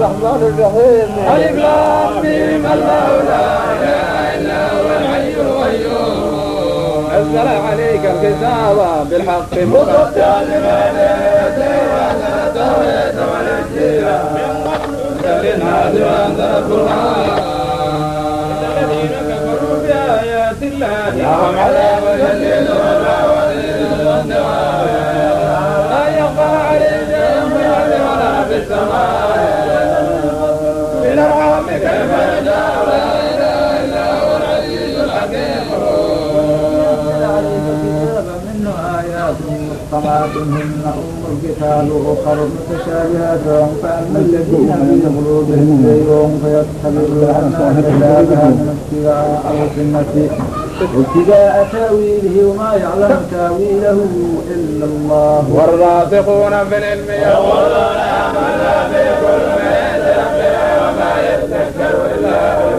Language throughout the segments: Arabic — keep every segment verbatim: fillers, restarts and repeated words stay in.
الرحمن الرحيم. ألف لام ميم الله لا إله إلا هو الحي القيوم. نزل عليك الكتاب بالحق مصدقا لما بين التوراة والإنجيل من قبل للناس وأنزل القرآن. الذين كفروا بآيات الله لهم عذاب شديد والنار لا يخفى عليهم شيء في الأرض ولا في السماء. في الأرحام كيف يشاء لا إله إلا هو العزيز الحكيم. منه آيات محكمات هن أم الكتاب وأخر متشابهات فأما الذين في قلوبهم زيغ فيتبعون ما تشابه من ابتغاء الفتنة وابتغاء تأويله وما يعلم تأويله إلا الله. والراسخون في العلم يقولون آمنا بكل من عند ربنا وما يذكر إلا أولو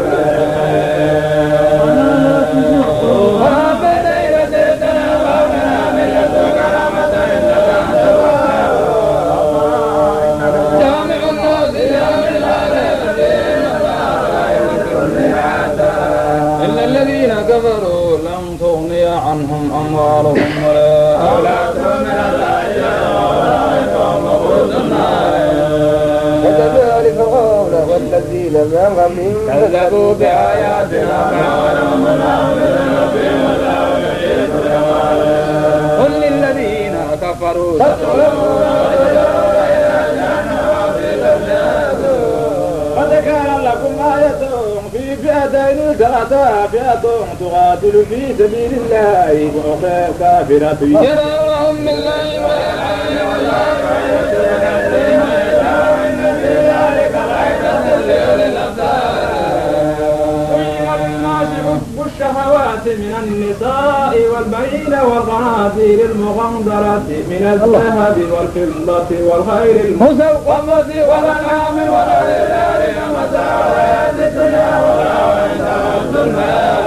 كفروا لم تغني عنهم أموالهم ولا أولادهم من الأحياء وأولئك هم النار. وكذلك قال والذين من قبلهم كذبوا بآياتنا فأولهم الله من ربهم والله يحيط الأموال. قل للذين كفروا ستغلبون وتجرون إلى جهنم وسيل الناس. قد كان لكم آية في فئتين التقتا فئة تقاتل في سبيل الله وأخرى كافرة يدعونهم بالله والعين والله ويسرون إن في ذلك لعبرة لأولي الأبصار. زين للناس حب الشهوات من النساء والبنين والقناطير المقنطرة من الذهب والفضة والخيل المسوقة والأنعام والأرض ومتاع الحياة الدنيا والله عنده المال.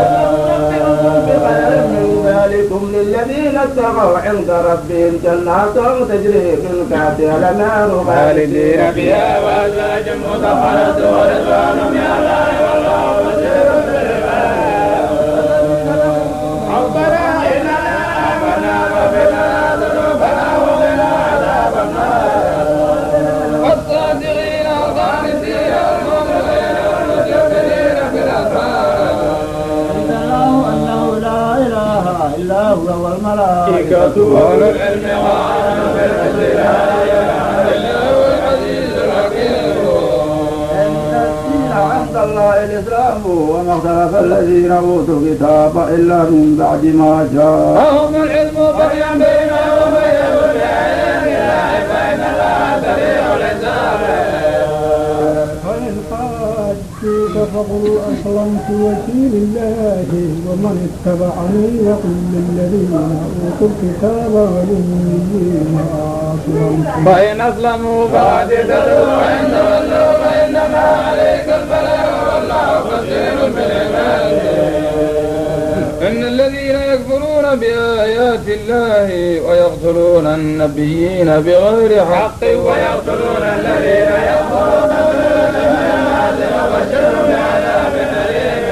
بخير من ذلكم للذين اتقوا عند ربهم جنات تجري من تحتها الأنهار خالدين فيها وأزواج مطهرة ورضوان من الله والله بصير بالعباد. ربنا إننا آمنا وبنا ذنوبنا وقنا عذاب النار. والصادقين والقانتين والمؤمنين والمستغفرين بالأسحار. الله أنه لا إله إلا هو والملائكة وأولو العلم قائما بالقسط لا إله إلا هو العزيز الحكيم. إن الدين عند الله الإسلام وما اختلف الذين أوتوا الكتاب إلا من بعد ما جاءهم وهم العلم بغيا بينهم وبينهم بآيات الله فإن الله سريع الحساب. فإن حاجوك فقل أسلمت وجهي لله ومن اتبعني وقل للذين أوتوا الكتاب والأميين أسلمت. فإن أسلموا فقد اهتدوا وإن تولوا فإنما عليك البلاغ والله بصير بالعباد. إن الذين يكفرون بآيات الله ويقتلون النبيين بغير حق ويقتلون الذين يأمرون بالناس وبشرهم بعذاب أليم.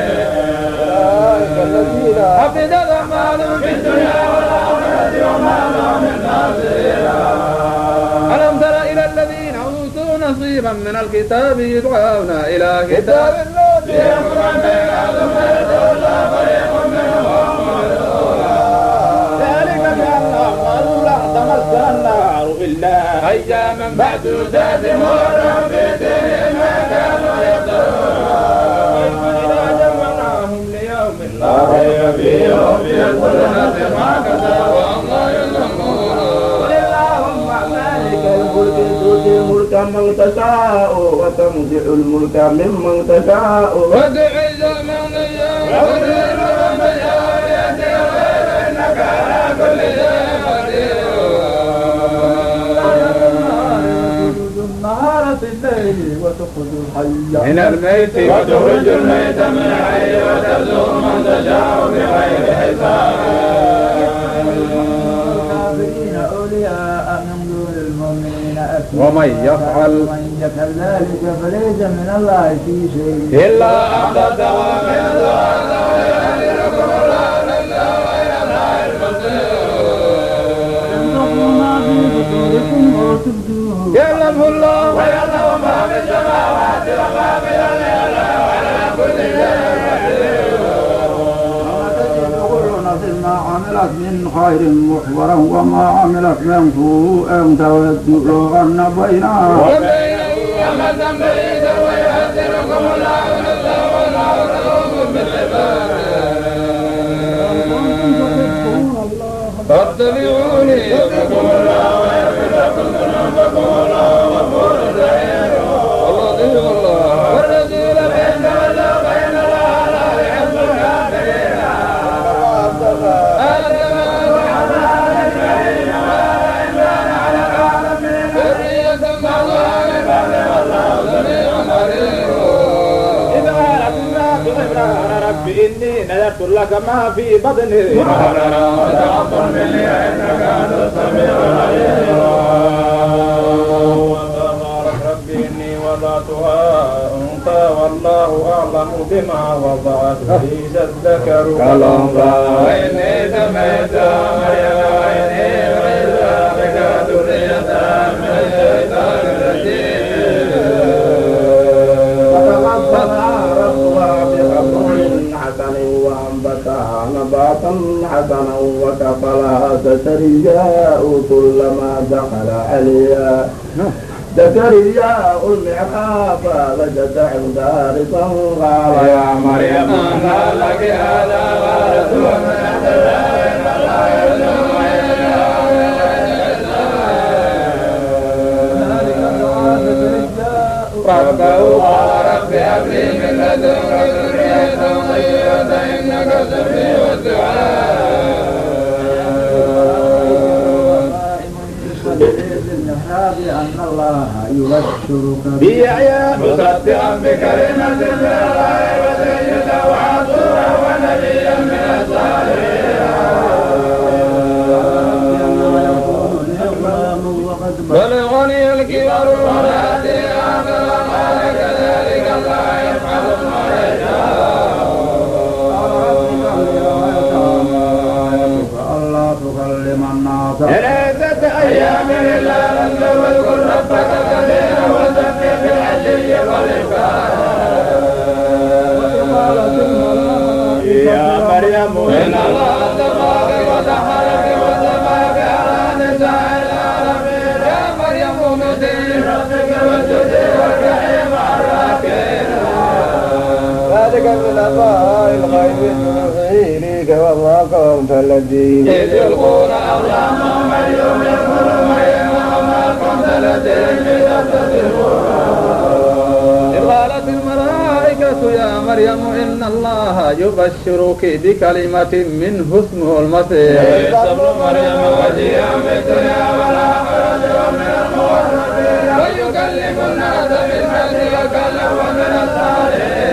حفظت أعمالهم في الدنيا والآخرة وما لهم من ناصرين. ألم تر إلى الذين أوتوا نصيبا من الكتاب يدعون إلى كتاب الله ليحكم بينهم فيتولى فريق منهم وهم معرضون. ذلك بأنهم قالوا لن تمسنا النار إلا أياما معدودات وغرهم في دينهم ما كانوا يفترون. وإذا جمعناهم ليوم لا ريب فيه وهم يقولون ما كسبوا وهم لا يظلمون. قل اللهم مالك الملك تؤتي الملك من تشاء وتنزع الملك ممن تشاء وتعز من تشاء وتذل من تشاء بيدك الخير إنك على كل شيء قدير. النهار في الليل وتخرج الحي من الميت وتخرج الميت من الحي وترزق من تشاء بغير حساب. الكافرين أولياء من دون المؤمنين ومن يفعل ومن يفعل ذلك فليس من الله في شيء إلا أحدث من ذلكم الله لله وإلى الله المصير يعلمه الله ويعلم ما في السماوات وما في الأرض وعلى كل شيء ما عملت من خير محضرا وما عملت من سوء تود لو أن بينها وبين أمدا بعيدا ويهدركم الله نفسه والله رؤوف بالعباد فاتبعوني يحبكم الله ويغفر لكم ذنوبكم والله غفور رحيم الله الله والرسول فإن تولوا فإن الله لا يحب الكافرين إني نذرت لك ما في بطني محررا وتقبل مني إنك أنت السميع العليم ربي إني وضعتها أنثى والله أعلم بما وضعت ليس الذكر كالأنثى وإني سميتها مريم وإني أعيذها بك ذريتها من الشيطان الرجيم فتقبلها ربها بقبول حسن وأنبتها نباتا حسنا وكفلها زكرياء كلما دخل عليها زكرياء المحراب وجد عندها رزقا قال يا مريم أنى لك هذا ورسول من عند الله إن الله يرزق من يشاء ربه قال رب هب لي من لدنك ذرية طيبة إنك سميع الدعاء أن الله يبشرك بيحيى مصدقا بكلمة من الله وسيدا وحصورا ونبيا من الصالحين بلغني الكبر ونادي آخر قال كذلك الله يفعل ما يشاء ألا تكلم الناس ثلاثة أيام إلا أنت واذكر ربك كثيرا وسبح بالعشي والإبكار يا مريم إن الله اصطفاك وطهرك واصطفاك على نساء العالمين يا مريم اقنتي لربك واسجدي واركعي مع الراكعين ذلك من أنباء الغيب نوحيه إليك وما كنت لديهم إذ يلقون أقلامهم أيهم يكفر مريم وما كنت لديهم إذ يختصمون إذ قالت الملائكة يا مريم إن الله يبشرك بكلمة منه اسمه المسيح عيسى ابن مريم وجيها في الدنيا والآخرة ومن المقربين ويكلم الناس بالمهد وكهلا ومن الصالحين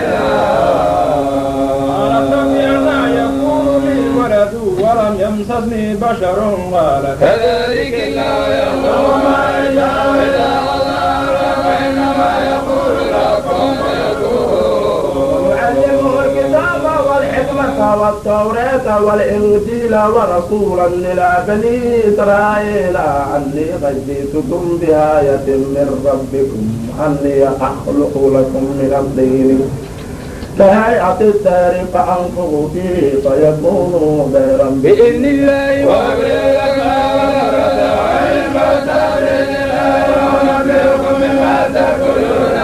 ولم يمسسني بشر قال كذلك الله يخلق ما يشاء إذا قضى أمرا فإنما يقول له كن فيكون يعلمه الكتاب والحكمة والتوراة والإنجيل ورسولا إلى بني إسرائيل أني خجيتكم بآية من ربكم أني أخلق لكم من الطين كهيئة الدار فأنفخ فيه فيكون طيرا بإذن الله وأبرئ لك ورد وعلم بإذن الله ونبئكم مما تأكلون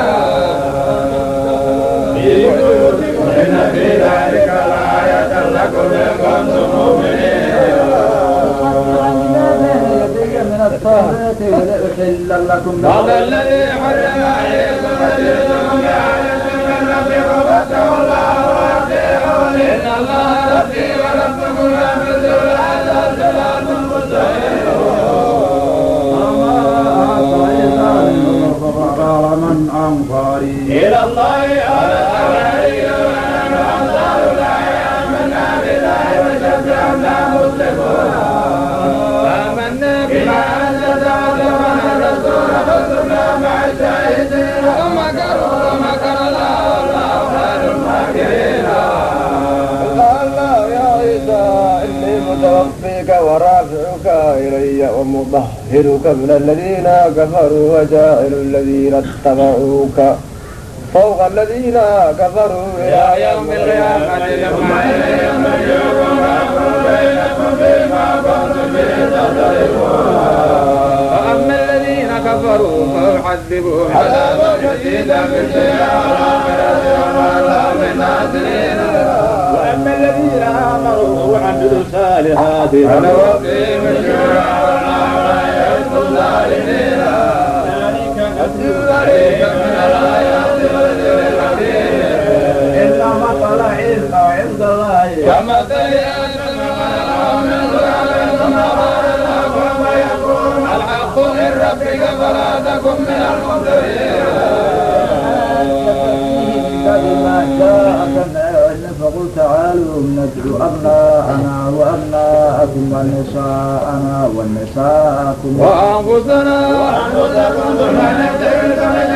في بيوتكم إن في ذلك لآية لكم إن كنتم مؤمنين من الطهرات ولأحل لكم بعض الذي حرم عليكم وجئتكم بآية من ربكم فاتقوا الله وأطيعون إن الله ربي وربكم يحفظ هذا صراط مستقيم فقال من أنصاري إلى الله قال الحواري ونحن أنصار الله آمنا بالله وشفعنا مسلمون آمنا بما أنزل واتبعنا الرسول ومطهرك من الذين كفروا وجاعل الذين اتبعوك فوق الذين كفروا إلى يوم القيامة ثم إليهم مرجعكم فأحكم بينكم فيما كنتم به تختلفون. وأما الذين كفروا فأعذبهم عذابا شديدا في الدنيا والآخرة وما لهم من ناصرين. وأما الذين آمنوا وعملوا الصالحات فنوفيهم أجورهم ولا يحب الظالمين. ذلك من الآيات والذكر الحكيم. إلا مثل عيسى عند الله كمثل آدم خلقه من تراب ثم قال له كن فيكون. الحق من ربك فلا تكن من الممترين. ما جاءك من العلم فقل تعالوا ندعو أبناءنا وأبناءكم ونساءنا ونساءكم وأنفسنا وأنفسكم ثم نبتهل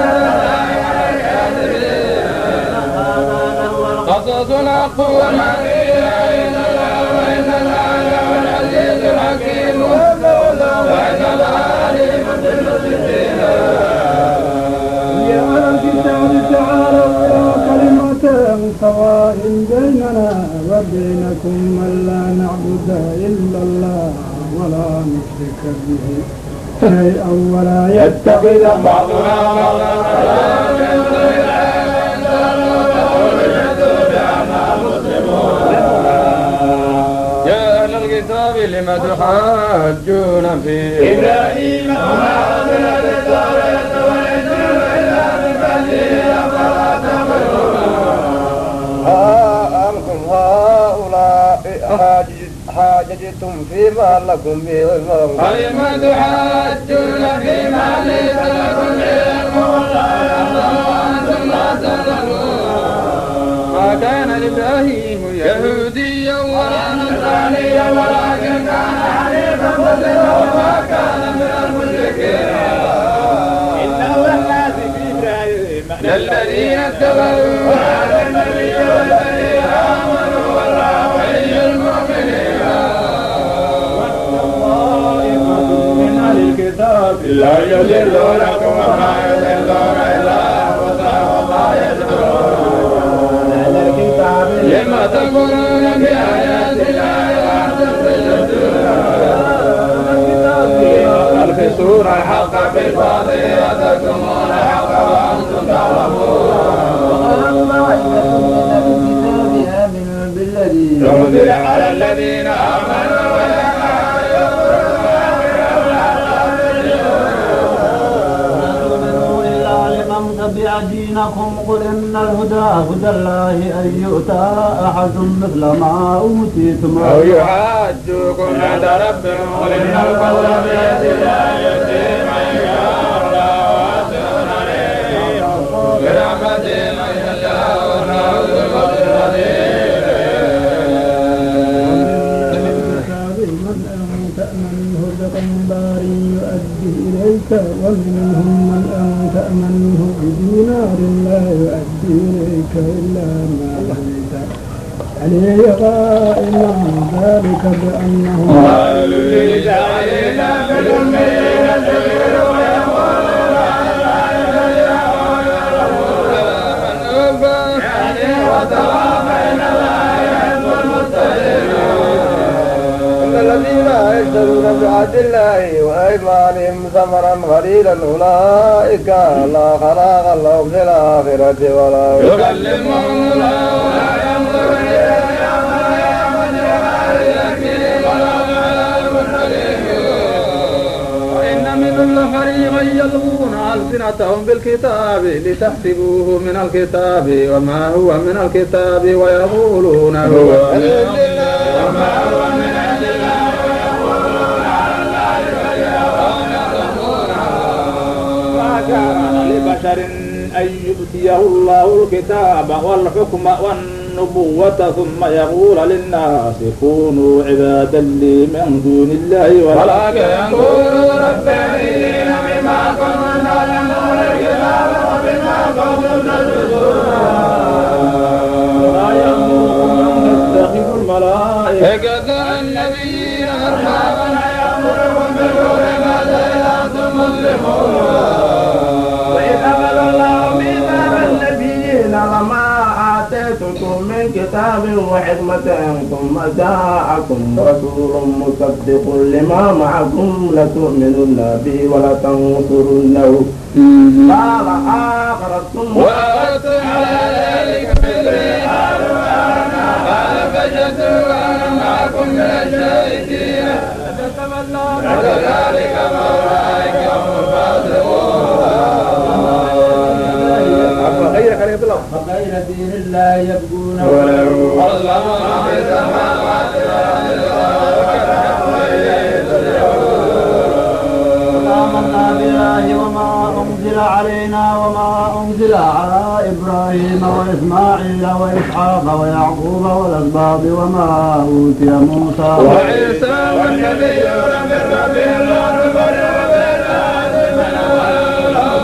قصص الحق وما فيها إلا الله وإن الله العزيز الحكيم وإن العليم بالمسلمين. يا أهل الكتاب تعالوا إلى كلمة سواء بيننا وبينكم ألا نعبد إلا الله ولا نشرك به شيئا ولا يتخذ بعضنا بعضا يا أهل الكتاب لم تحاجون في إبراهيم وما أنزل التوراة والإنجيل إلا من بعده أفلا تعقلون. ها أنتم هؤلاء حاججتم فيما لكم به علم. فلم تحاجون فيما ليس لكم به علم والله يعلم وأنتم لا تعلمون. ما كان إبراهيم يهوديا ولا نصرانيا ولكن كان حنيفا مسلما وما كان من المشركين. إن أولى الناس بإبراهيم الذين اتبعوا وهذا النبي والذين آمنوا والله ولي المؤمنين. والطائفة من أهل الكتاب لا يضلونكم وما يضلون إلا أنفسهم وما يشعرون. لما تكفرون بآيات الله وأنتم تشهدون. تلبسون الحق بالباطل وتكتمون الحق وأنتم تعلمون. ينزل على الذين آمنوا تبع دينكم قل إن الهدى هدى الله أن يؤتى أحد مثل ما أوتيتم أو يحاجوكم عند ربكم قل إن الفضل بيد الله يؤتيه من يشاء والله واسع عليم برحمته من يشاء والله ذو الفضل العظيم. من أن تأمنه بقنطار يؤدي إليك ومنهم من أن تأمنه بدينار لا يؤدي إليك إلا ما أمنت عليه قائما ذلك بأنهم قالوا لجعلنا في الأمين الكبير ويقولون على الذين يشترون بعهد الله وأيمانهم ثمنا قليلا أولئك لا خلاق لهم في الآخرة ولا يكلمهم الله ولا ينظر إليهم ولا يعمل ولا يزكيهم ولا عذاب أليم. وإن منهم لفريقا يلوون ألسنتهم بالكتاب لتحسبوه من الكتاب وما هو من الكتاب ويقولون هو من عند الله وما هو من عند الله ويقولون على الله الكذب وهم يعلمون. ما كان لبشر أن يؤتيه الله الكتاب والحكم والنبوة ثم يقول للناس كونوا عبادا لي من دون الله ولكن كونوا ربانيين بما كنتم تعلمون الكتاب وبما كنتم تدرسون. ولا يأمركم أن تتخذوا الملائكة كذا النبيين أربابا يأمركم كتاب وحكمة ثم جاءكم رسول مصدق لما معكم لتؤمنن به ولتنصرنه قال أقررتم وأخذتم على ذلك مثلي قالوا آمنا قال فاشهدوا وأنا معكم من الشاهدين فتولوا فكذلك فأولئك هم الفاسقون فغير دين الله يبغون وله أظلم ما في السماوات والأرض وإليه ترجعون آمنا بالله وما أنزل علينا وما أنزل على إبراهيم وإسماعيل وإسحاق ويعقوب والأسباط وما أوتي موسى وعيسى والنبيون من ربهم لا نفرق بين أحد منهم ولهم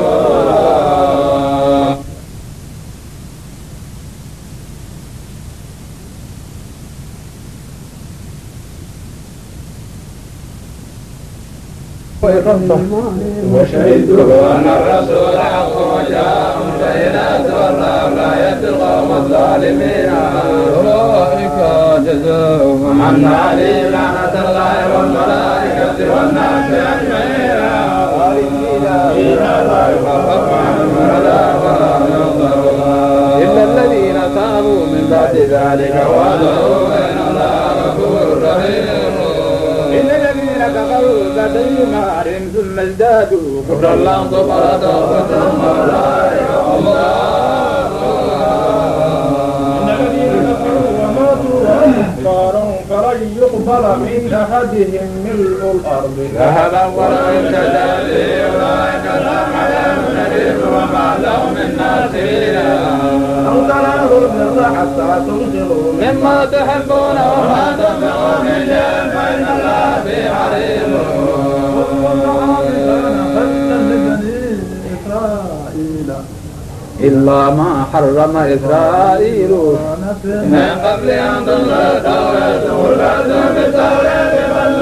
وشهدوا أن الرسول حق وجاءهم بينات والله لا يهدي القوم الظالمين أولئك جزاؤهم أن عليهم لعنة الله والملائكة والناس أجمعين خالدين فيها لا يخفف عنهم العذاب ولا ينظرون إلا الذين تابوا من بعد ذلك وأصلحوا فإن الله غفور رحيم إن الذين كفروا بعد إيمانهم ثم ازدادوا كفرا لم تغفر توبتهم أولئك هم إن الذين كفروا وماتوا وهم كفار فلن يقبل من أحدهم ملء الأرض ذهبا ولو افتدى به أولئك لهم عذاب أليم وما لهم من ناصرين أو تنالوا البر حتى تنفقوا مما تحبون وما تنفقوا من شيء فإن الله به عليم إلا ما حرم إسرائيل من قبل أن تنزل التوراة والبعث بالتوراة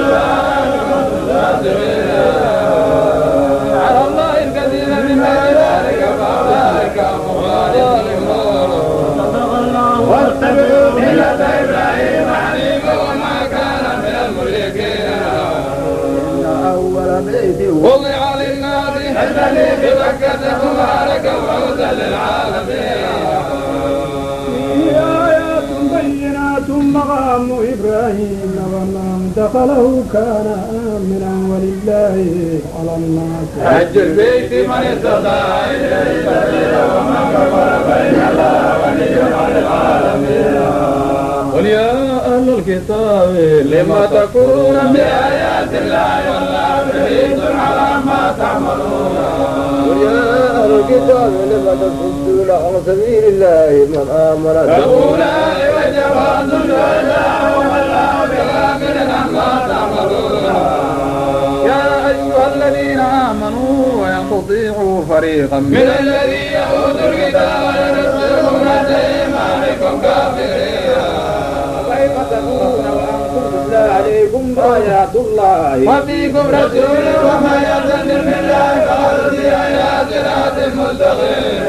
على الله الكثير من ذلك فأولئك هم الظالمون واتبعوا ملة إبراهيم حنيفا وما كان من المشركين إن أول بيت وضع للناس الذي بمكة مباركا وهدى للعالمين فيه آيات بينات مقام إبراهيم ومن دخله كان آمنا ولله على الناس حج البيت من استطاع إليه سبيلا ومن كفر فإن الله غني عن العالمين قل يا أهل الكتاب لما تكفرون بآيات الله والله شهيد على ما تعملون قل يا أهل الكتاب لم تصدون عن سبيل الله من آمن فأولى وجواد الشهداء والله بغافل عما تعملون يا أيها الذين آمنوا وإن تطيعوا فريقا من الذين أوتوا الكتاب يردوكم عن إيمانكم كافرين كيف تكون وأنتم تتلى عليكم آيات الله وفيكم رسول ومن يرتد بالله فقد إلى صراط مستقيم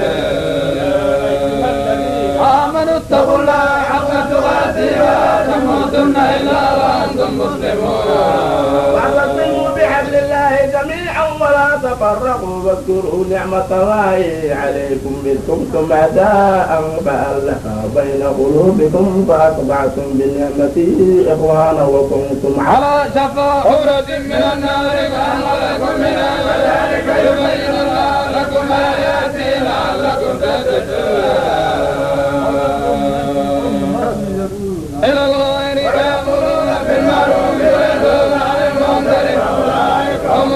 آمنوا اتقوا الله حق تقاته ولا تموتن إلا وأنتم مسلمون واعتصموا بحبل الله جميعا ولا تفرقوا واذكروا نعمة الله عليكم إذ كنتم أعداء فألف بين قلوبكم فأصبحتم بنعمته إخوانا وكنتم على شفا حفرة من النار فأنقذكم منها كذلك يبين الله لكم آياته لعلكم تهتدون إلى الغير يأمرون بالمعروف وينهون عن المنكر أولئك هم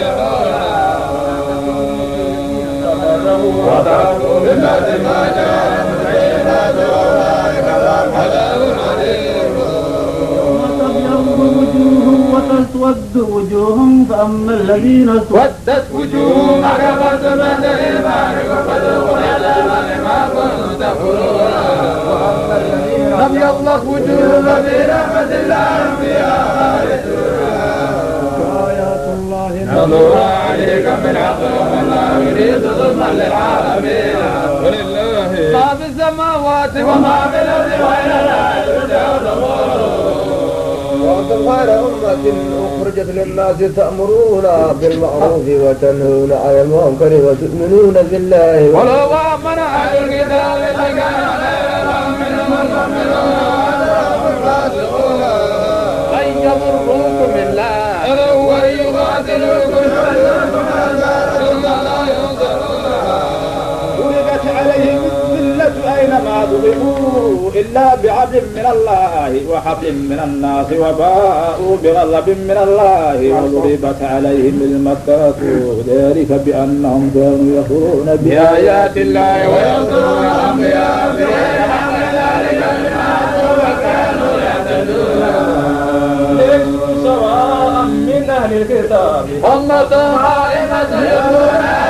المفلحون وتركوا من بعد ما جاءهم البينات أولئك لهم عذاب عليم وتبيض وجوه وتسود وجوه فأما الذين اسودت وجوههم أكفرت بعد إيمانكم فذوقوا العذاب بما كنتم تكفرون لم يطلق وجوههم في رحمة الله فيها خالدون آيات الله نظرها عليك بالحق والله يريد ظلما للعالمين ولله ما في السماوات السماوات وما في الأرض وإلى الله ترجع الأمور. وأنتم خير أمة أخرجت للناس تأمرون بالمعروف وتنهون عن المنكر وتؤمنون بالله. ولو آمن أهل الكتاب لكان خيرا منهم المؤمنون والفاسقون. أن يضروكم إلا وأن يقاتلوكم ثم لا ينصرون. ضربت عليهم الذلة أينما ضربوا إلا بعدل من الله وحبل من الناس وباءوا بغضب من الله وضربت عليهم المسكنة ذلك بأنهم كانوا يكفرون بآيات الله ويقتلون الأنبياء بغير حق ذلك بما عصوا وكانوا يعتدون. ليسوا سواء من أهل الكتاب أمة قائمة يتلون